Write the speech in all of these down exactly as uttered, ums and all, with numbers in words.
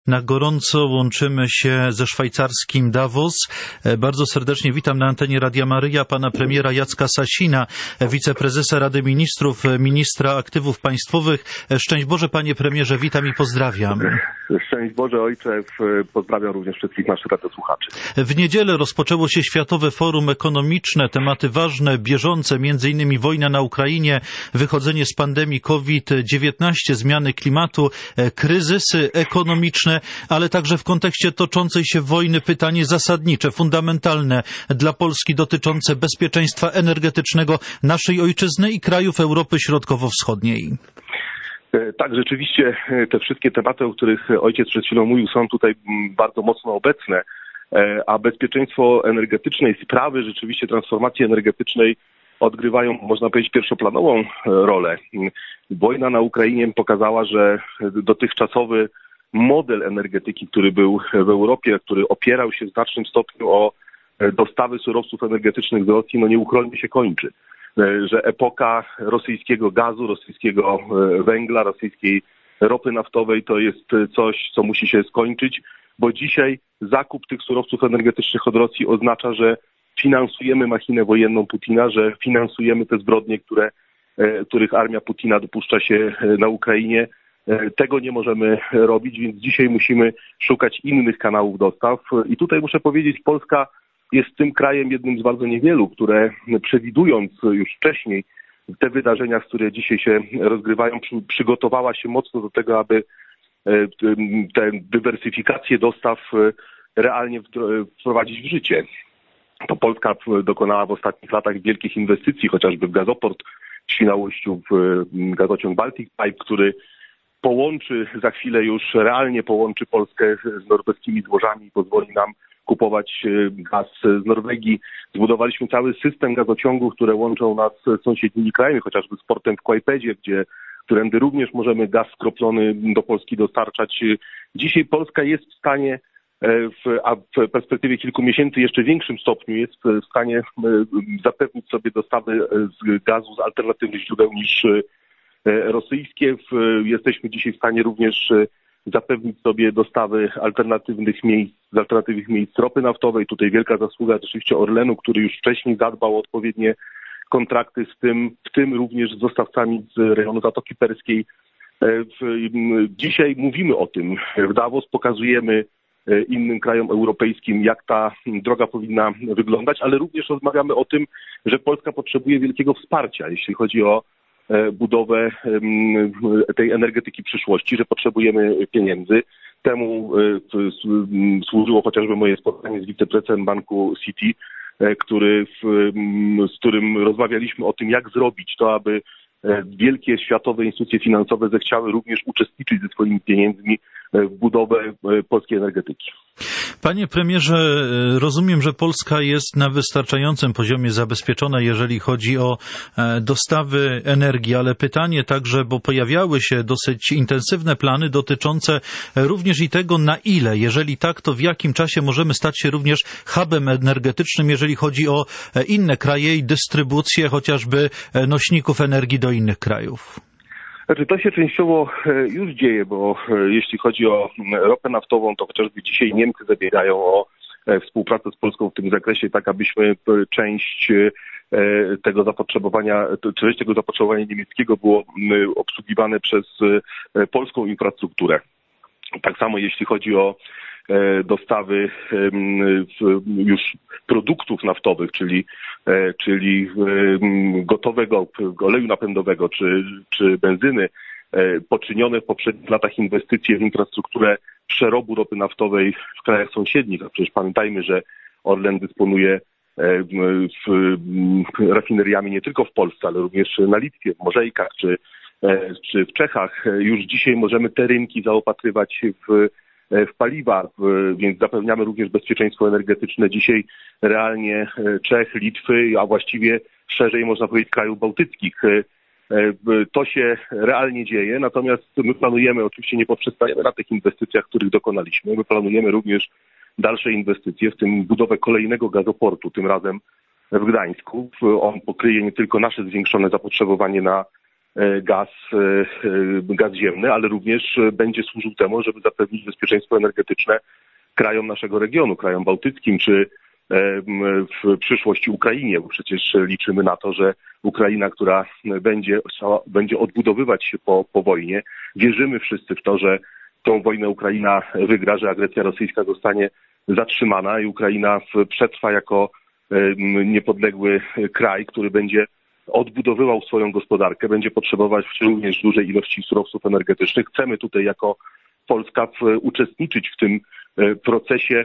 Na gorąco łączymy się ze szwajcarskim Davos. Bardzo serdecznie witam na antenie Radia Maryja pana premiera Jacka Sasina, wiceprezesa Rady Ministrów, ministra aktywów państwowych. Szczęść Boże, panie premierze, witam i pozdrawiam. Szczęść Boże, ojcze, pozdrawiam również wszystkich naszych radiosłuchaczy. W niedzielę rozpoczęło się Światowe Forum Ekonomiczne, tematy ważne, bieżące, między innymi wojna na Ukrainie, wychodzenie z pandemii COVID dziewiętnaście, zmiany klimatu, kryzysy ekonomiczne, ale także w kontekście toczącej się wojny pytanie zasadnicze, fundamentalne dla Polski dotyczące bezpieczeństwa energetycznego naszej ojczyzny i krajów Europy Środkowo-Wschodniej. Tak, rzeczywiście te wszystkie tematy, o których ojciec przed chwilą mówił, są tutaj bardzo mocno obecne, a bezpieczeństwo energetyczne i sprawy rzeczywiście transformacji energetycznej odgrywają, można powiedzieć, pierwszoplanową rolę. Wojna na Ukrainie pokazała, że dotychczasowy model energetyki, który był w Europie, który opierał się w znacznym stopniu o dostawy surowców energetycznych z Rosji, no nieuchronnie się kończy. Że epoka rosyjskiego gazu, rosyjskiego węgla, rosyjskiej ropy naftowej to jest coś, co musi się skończyć, bo dzisiaj zakup tych surowców energetycznych od Rosji oznacza, że finansujemy machinę wojenną Putina, że finansujemy te zbrodnie, które, których armia Putina dopuszcza się na Ukrainie. Tego nie możemy robić, więc dzisiaj musimy szukać innych kanałów dostaw. I tutaj muszę powiedzieć, Polska jest tym krajem jednym z bardzo niewielu, które przewidując już wcześniej te wydarzenia, które dzisiaj się rozgrywają, przygotowała się mocno do tego, aby tę dywersyfikację dostaw realnie wprowadzić w życie. To Polska dokonała w ostatnich latach wielkich inwestycji, chociażby w gazoport w Świnoujściu, w gazociąg Baltic Pipe, który połączy, za chwilę już realnie połączy Polskę z norweskimi złożami i pozwoli nam kupować gaz z Norwegii. Zbudowaliśmy cały system gazociągów, które łączą nas z sąsiednimi krajami, chociażby z portem w Kłajpedzie, gdzie którędy również możemy gaz skroplony do Polski dostarczać. Dzisiaj Polska jest w stanie, w, a w perspektywie kilku miesięcy jeszcze większym stopniu jest w stanie zapewnić sobie dostawy z gazu z alternatywnych źródeł niż rosyjskie. Jesteśmy dzisiaj w stanie również zapewnić sobie dostawy alternatywnych miejsc, z alternatywnych miejsc ropy naftowej. Tutaj wielka zasługa oczywiście Orlenu, który już wcześniej zadbał o odpowiednie kontrakty z tym, w tym również z dostawcami z rejonu Zatoki Perskiej. Dzisiaj mówimy o tym. W Davos pokazujemy innym krajom europejskim, jak ta droga powinna wyglądać, ale również rozmawiamy o tym, że Polska potrzebuje wielkiego wsparcia, jeśli chodzi o budowę tej energetyki przyszłości, że potrzebujemy pieniędzy. Temu służyło chociażby moje spotkanie z wiceprezesem banku Citi, który, z którym rozmawialiśmy o tym, jak zrobić to, aby wielkie światowe instytucje finansowe zechciały również uczestniczyć ze swoimi pieniędzmi w budowę polskiej energetyki. Panie premierze, rozumiem, że Polska jest na wystarczającym poziomie zabezpieczona, jeżeli chodzi o dostawy energii, ale pytanie także, bo pojawiały się dosyć intensywne plany dotyczące również i tego, na ile, jeżeli tak, to w jakim czasie możemy stać się również hubem energetycznym, jeżeli chodzi o inne kraje i dystrybucję chociażby nośników energii do innych krajów. Znaczy, to się częściowo już dzieje, bo jeśli chodzi o ropę naftową, to chociażby dzisiaj Niemcy zabiegają o współpracę z Polską w tym zakresie, tak abyśmy część tego zapotrzebowania, część tego zapotrzebowania niemieckiego było obsługiwane przez polską infrastrukturę. Tak samo jeśli chodzi o dostawy już produktów naftowych, czyli, czyli gotowego oleju napędowego czy, czy benzyny, poczynione w poprzednich latach inwestycje w infrastrukturę przerobu ropy naftowej w krajach sąsiednich. A przecież pamiętajmy, że Orlen dysponuje rafineriami nie tylko w Polsce, ale również na Litwie, w Morzejkach czy, czy w Czechach. Już dzisiaj możemy te rynki zaopatrywać w w paliwa, więc zapewniamy również bezpieczeństwo energetyczne dzisiaj realnie Czech, Litwy, a właściwie szerzej można powiedzieć krajów bałtyckich. To się realnie dzieje, natomiast my planujemy, oczywiście nie poprzestajemy na tych inwestycjach, których dokonaliśmy. My planujemy również dalsze inwestycje, w tym budowę kolejnego gazoportu, tym razem w Gdańsku. On pokryje nie tylko nasze zwiększone zapotrzebowanie na gaz, gaz ziemny, ale również będzie służył temu, żeby zapewnić bezpieczeństwo energetyczne krajom naszego regionu, krajom bałtyckim, czy w przyszłości Ukrainie, bo przecież liczymy na to, że Ukraina, która będzie, będzie odbudowywać się po, po wojnie, wierzymy wszyscy w to, że tą wojnę Ukraina wygra, że agresja rosyjska zostanie zatrzymana i Ukraina przetrwa jako niepodległy kraj, który będzie odbudowywał swoją gospodarkę, będzie potrzebować również dużej ilości surowców energetycznych. Chcemy tutaj jako Polska uczestniczyć w tym procesie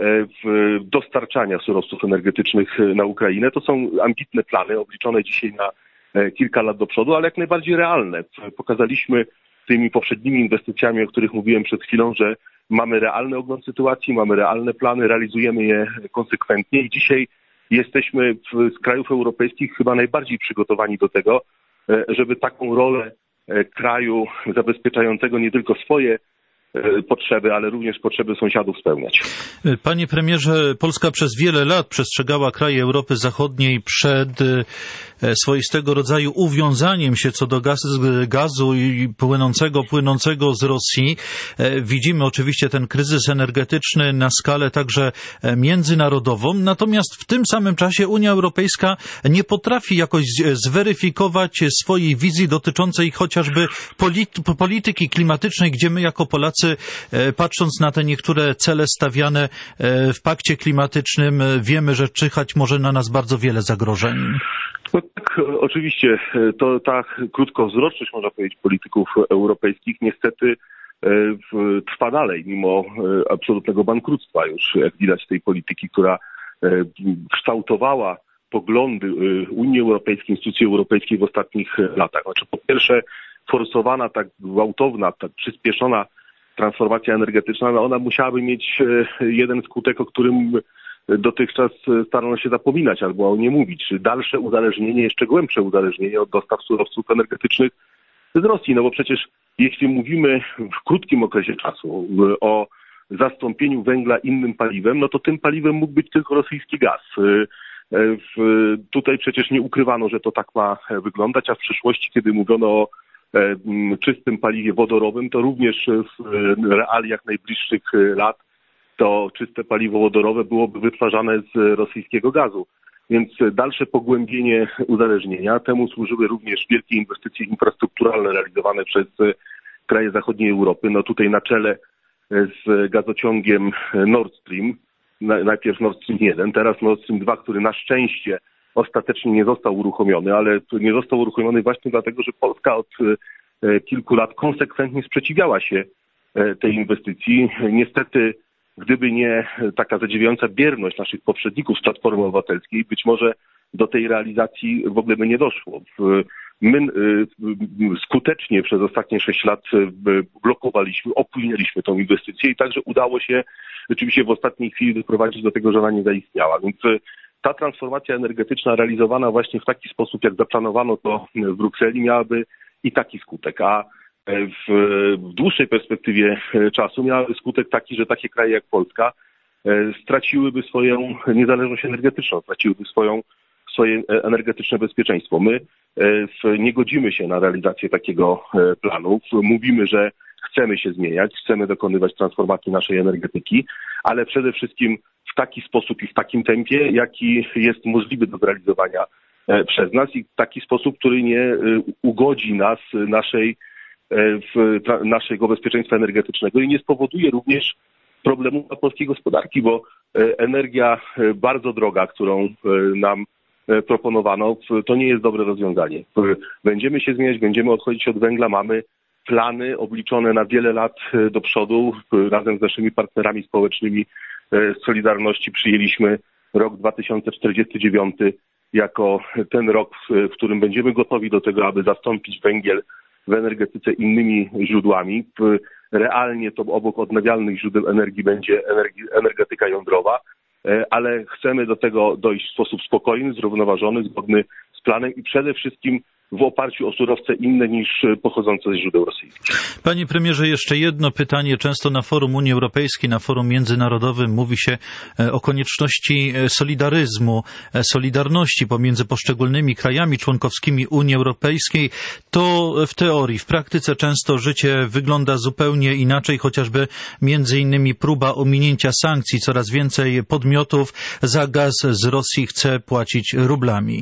w dostarczania surowców energetycznych na Ukrainę. To są ambitne plany, obliczone dzisiaj na kilka lat do przodu, ale jak najbardziej realne. Pokazaliśmy tymi poprzednimi inwestycjami, o których mówiłem przed chwilą, że mamy realny ogląd sytuacji, mamy realne plany, realizujemy je konsekwentnie i dzisiaj jesteśmy z krajów europejskich chyba najbardziej przygotowani do tego, żeby taką rolę kraju zabezpieczającego nie tylko swoje potrzeby, ale również potrzeby sąsiadów spełniać. Panie premierze, Polska przez wiele lat przestrzegała kraje Europy Zachodniej przed swoistego rodzaju uwiązaniem się co do gazu, gazu i płynącego, płynącego z Rosji. Widzimy oczywiście ten kryzys energetyczny na skalę także międzynarodową, natomiast w tym samym czasie Unia Europejska nie potrafi jakoś zweryfikować swojej wizji dotyczącej chociażby polity- polityki klimatycznej, gdzie my jako Polacy, patrząc na te niektóre cele stawiane w pakcie klimatycznym, wiemy, że czyhać może na nas bardzo wiele zagrożeń. No tak, oczywiście, to ta krótkowzroczność, można powiedzieć, polityków europejskich niestety trwa dalej, mimo absolutnego bankructwa już, jak widać, tej polityki, która kształtowała poglądy Unii Europejskiej, instytucji europejskiej w ostatnich latach. Znaczy, po pierwsze, forsowana, tak gwałtowna, tak przyspieszona transformacja energetyczna, no ona musiałaby mieć jeden skutek, o którym dotychczas starano się zapominać albo o nie mówić. Dalsze uzależnienie, jeszcze głębsze uzależnienie od dostaw surowców energetycznych z Rosji. No bo przecież jeśli mówimy w krótkim okresie czasu o zastąpieniu węgla innym paliwem, no to tym paliwem mógł być tylko rosyjski gaz. Tutaj przecież nie ukrywano, że to tak ma wyglądać, a w przyszłości, kiedy mówiono o czystym paliwie wodorowym, to również w realiach najbliższych lat to czyste paliwo wodorowe byłoby wytwarzane z rosyjskiego gazu. Więc dalsze pogłębienie uzależnienia, temu służyły również wielkie inwestycje infrastrukturalne realizowane przez kraje zachodniej Europy. No tutaj na czele z gazociągiem Nord Stream, najpierw Nord Stream jeden, teraz Nord Stream dwa, który na szczęście ostatecznie nie został uruchomiony, ale nie został uruchomiony właśnie dlatego, że Polska od kilku lat konsekwentnie sprzeciwiała się tej inwestycji. Niestety, gdyby nie taka zadziwiająca bierność naszych poprzedników z Platformy Obywatelskiej, być może do tej realizacji w ogóle by nie doszło. My skutecznie przez ostatnie sześć lat blokowaliśmy, opóźnialiśmy tą inwestycję i także udało się rzeczywiście w ostatniej chwili doprowadzić do tego, że ona nie zaistniała. Więc ta transformacja energetyczna realizowana właśnie w taki sposób, jak zaplanowano to w Brukseli, miałaby i taki skutek, a w, w dłuższej perspektywie czasu miałaby skutek taki, że takie kraje jak Polska straciłyby swoją niezależność energetyczną, straciłyby swoją, swoje energetyczne bezpieczeństwo. My nie godzimy się na realizację takiego planu. Mówimy, że chcemy się zmieniać, chcemy dokonywać transformacji naszej energetyki, ale przede wszystkim w taki sposób i w takim tempie, jaki jest możliwy do zrealizowania przez nas i w taki sposób, który nie ugodzi nas, naszej, w, naszego bezpieczeństwa energetycznego i nie spowoduje również problemu dla polskiej gospodarki, bo energia bardzo droga, którą nam proponowano, to nie jest dobre rozwiązanie. Będziemy się zmieniać, będziemy odchodzić od węgla, mamy plany obliczone na wiele lat do przodu. Razem z naszymi partnerami społecznymi z Solidarności przyjęliśmy rok dwa tysiące czterdziesty dziewiąty jako ten rok, w którym będziemy gotowi do tego, aby zastąpić węgiel w energetyce innymi źródłami. Realnie to obok odnawialnych źródeł energii będzie energetyka jądrowa, ale chcemy do tego dojść w sposób spokojny, zrównoważony, zgodny z planem i przede wszystkim w oparciu o surowce inne niż pochodzące ze źródeł rosyjskich. Panie premierze, jeszcze jedno pytanie. Często na forum Unii Europejskiej, na forum międzynarodowym mówi się o konieczności solidaryzmu, solidarności pomiędzy poszczególnymi krajami członkowskimi Unii Europejskiej. To w teorii, w praktyce często życie wygląda zupełnie inaczej, chociażby między innymi próba ominięcia sankcji. Coraz więcej podmiotów za gaz z Rosji chce płacić rublami.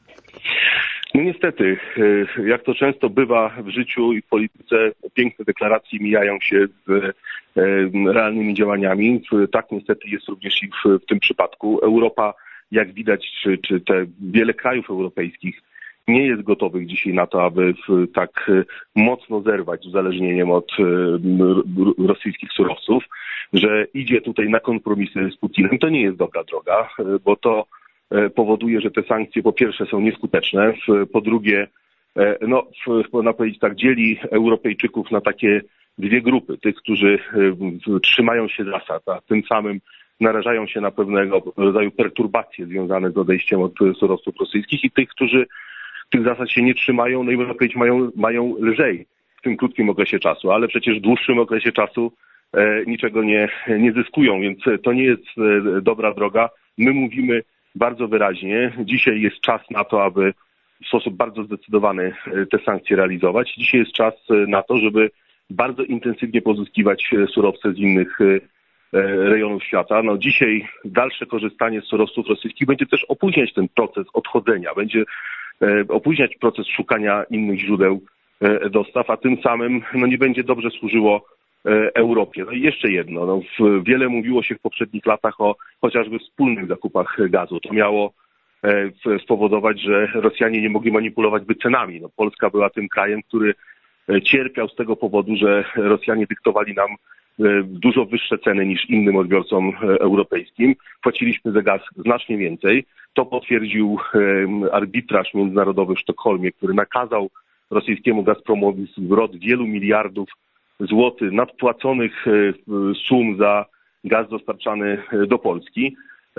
No niestety, jak to często bywa w życiu i w polityce, piękne deklaracje mijają się z realnymi działaniami. Tak niestety jest również i w, w tym przypadku. Europa, jak widać, czy, czy te wiele krajów europejskich nie jest gotowych dzisiaj na to, aby tak mocno zerwać z uzależnieniem od rosyjskich surowców, że idzie tutaj na kompromisy z Putinem. To nie jest dobra droga, bo to powoduje, że te sankcje po pierwsze są nieskuteczne, po drugie, no, można powiedzieć tak, dzieli Europejczyków na takie dwie grupy. Tych, którzy trzymają się zasad, a tym samym narażają się na pewnego rodzaju perturbacje związane z odejściem od surowców rosyjskich i tych, którzy tych zasad się nie trzymają, no i można powiedzieć mają, mają lżej w tym krótkim okresie czasu, ale przecież w dłuższym okresie czasu e, niczego nie, nie zyskują, więc to nie jest e, dobra droga. My mówimy bardzo wyraźnie, dzisiaj jest czas na to, aby w sposób bardzo zdecydowany te sankcje realizować. Dzisiaj jest czas na to, żeby bardzo intensywnie pozyskiwać surowce z innych rejonów świata. No dzisiaj dalsze korzystanie z surowców rosyjskich będzie też opóźniać ten proces odchodzenia, będzie opóźniać proces szukania innych źródeł dostaw, a tym samym no, nie będzie dobrze służyło Europie. No i jeszcze jedno, no, wiele mówiło się w poprzednich latach o chociażby wspólnych zakupach gazu. To miało spowodować, że Rosjanie nie mogli manipulować wycenami. No, Polska była tym krajem, który cierpiał z tego powodu, że Rosjanie dyktowali nam dużo wyższe ceny niż innym odbiorcom europejskim. Płaciliśmy za gaz znacznie więcej. To potwierdził arbitraż międzynarodowy w Sztokholmie, który nakazał rosyjskiemu Gazpromowi zwrot wielu miliardów złotych nadpłaconych sum za gaz dostarczany do Polski.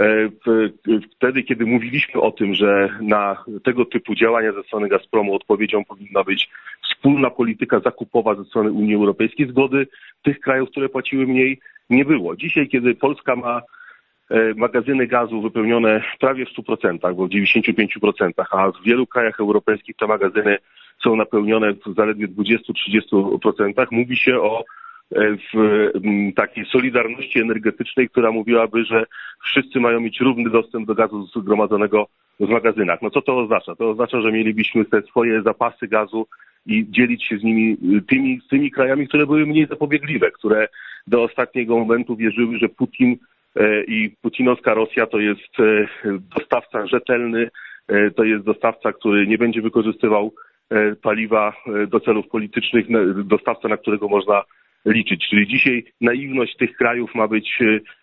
Wtedy, kiedy mówiliśmy o tym, że na tego typu działania ze strony Gazpromu odpowiedzią powinna być wspólna polityka zakupowa ze strony Unii Europejskiej, zgody tych krajów, które płaciły mniej, nie było. Dzisiaj, kiedy Polska ma magazyny gazu wypełnione prawie w stu procentach, bo w dziewięćdziesięciu pięciu procentach, a w wielu krajach europejskich te magazyny są napełnione w zaledwie dwudziestu do trzydziestu procentach, mówi się o w takiej solidarności energetycznej, która mówiłaby, że wszyscy mają mieć równy dostęp do gazu zgromadzonego w magazynach. No co to oznacza? To oznacza, że mielibyśmy te swoje zapasy gazu i dzielić się z nimi tymi, z tymi krajami, które były mniej zapobiegliwe, które do ostatniego momentu wierzyły, że Putin i putinowska Rosja to jest dostawca rzetelny, to jest dostawca, który nie będzie wykorzystywał paliwa do celów politycznych, dostawca, na którego można liczyć. Czyli dzisiaj naiwność tych krajów ma być,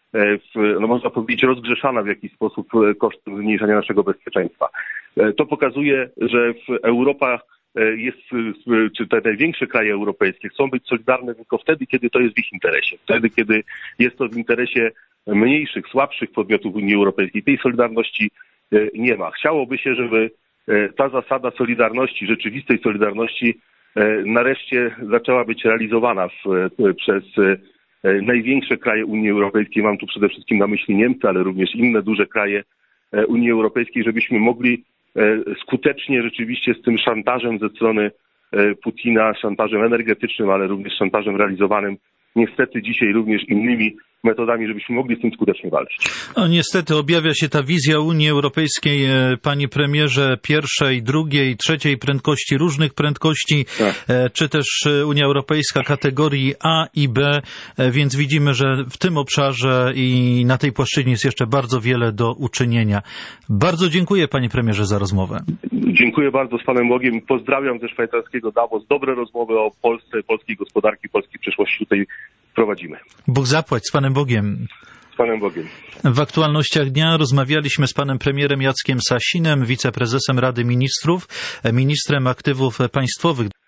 w, no można powiedzieć, rozgrzeszana w jakiś sposób kosztem zmniejszenia naszego bezpieczeństwa. To pokazuje, że Europa jest, czy te największe kraje europejskie chcą być solidarne tylko wtedy, kiedy to jest w ich interesie. Wtedy, kiedy jest to w interesie mniejszych, słabszych podmiotów Unii Europejskiej. Tej solidarności nie ma. Chciałoby się, żeby ta zasada solidarności, rzeczywistej solidarności nareszcie zaczęła być realizowana w, przez największe kraje Unii Europejskiej. Mam tu przede wszystkim na myśli Niemcy, ale również inne duże kraje Unii Europejskiej, żebyśmy mogli skutecznie rzeczywiście z tym szantażem ze strony Putina, szantażem energetycznym, ale również szantażem realizowanym niestety dzisiaj również innymi metodami, żebyśmy mogli z tym skutecznie walczyć. No niestety objawia się ta wizja Unii Europejskiej, panie premierze, pierwszej, drugiej, trzeciej prędkości, różnych prędkości, tak. Czy też Unia Europejska kategorii A i B, więc widzimy, że w tym obszarze i na tej płaszczyźnie jest jeszcze bardzo wiele do uczynienia. Bardzo dziękuję, panie premierze, za rozmowę. Dziękuję bardzo, z Panem Bogiem. Pozdrawiam ze szwajcarskiego Davos. Dobre rozmowy o Polsce, polskiej gospodarki, polskiej przyszłości tutaj prowadzimy. Bóg zapłać, z Panem Bogiem. Z Panem Bogiem. W aktualnościach dnia rozmawialiśmy z panem premierem Jackiem Sasinem, wiceprezesem Rady Ministrów, ministrem aktywów państwowych.